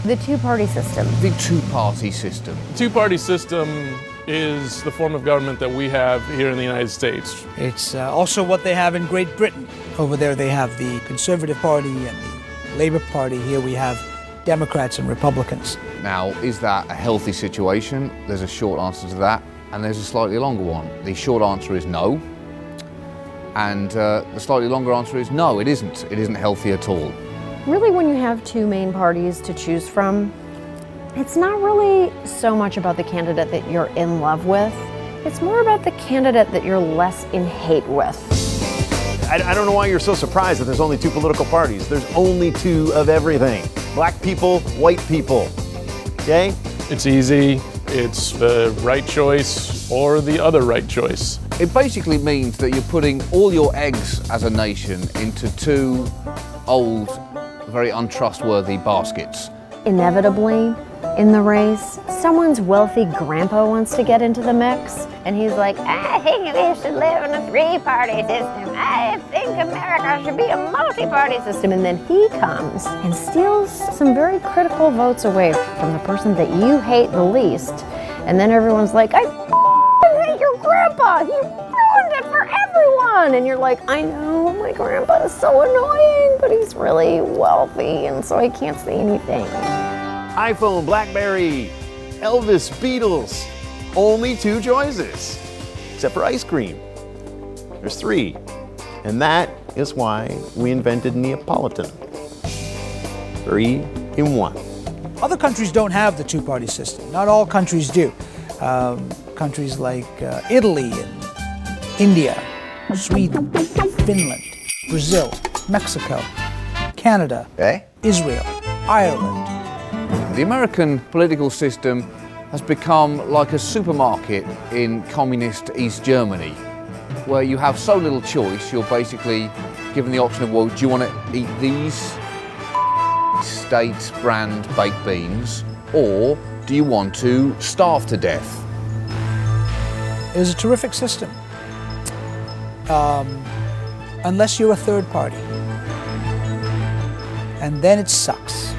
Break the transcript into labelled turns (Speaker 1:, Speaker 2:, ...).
Speaker 1: The two-party system.
Speaker 2: The two-party system.
Speaker 3: Two-party system is the form of government that we have here in the United States.
Speaker 4: It's also what they have in Great Britain. Over there they have the Conservative Party and the Labour Party. Here we have Democrats and Republicans.
Speaker 2: Now, is that a healthy situation? There's a short answer to that, and there's a slightly longer one. The short answer is no, and the slightly longer answer is no, it isn't. It isn't healthy at all.
Speaker 1: Really, when you have two main parties to choose from, it's not really so much about the candidate that you're in love with. It's more about the candidate that you're less in hate with.
Speaker 5: I don't know why you're so surprised that there's only two political parties. There's only two of everything. Black people, white people. Okay?
Speaker 3: It's easy. It's the right choice or the other right choice.
Speaker 2: It basically means that you're putting all your eggs as a nation into two old, very untrustworthy baskets.
Speaker 1: Inevitably, in the race, someone's wealthy grandpa wants to get into the mix, and he's like, I think we should live in a three-party system. I think America should be a multi-party system. And then he comes and steals some very critical votes away from the person that you hate the least. And then everyone's like, I hate your grandpa. He ruined it for everyone. And you're like, I know, my grandpa is so annoying, but he's really wealthy, and so I can't say anything.
Speaker 5: iPhone, BlackBerry, Elvis, Beatles. Only two choices, except for ice cream. There's three. And that is why we invented Neapolitan. 3 in 1.
Speaker 4: Other countries don't have the two-party system. Not all countries do. Countries like Italy and India, Sweden, Finland, Brazil, Mexico, Canada, Israel, Ireland.
Speaker 2: The American political system has become like a supermarket in communist East Germany, where you have so little choice, you're basically given the option of, well, do you want to eat these States brand baked beans, or do you want to starve to death?
Speaker 4: It was a terrific system, unless you're a third party, and then it sucks.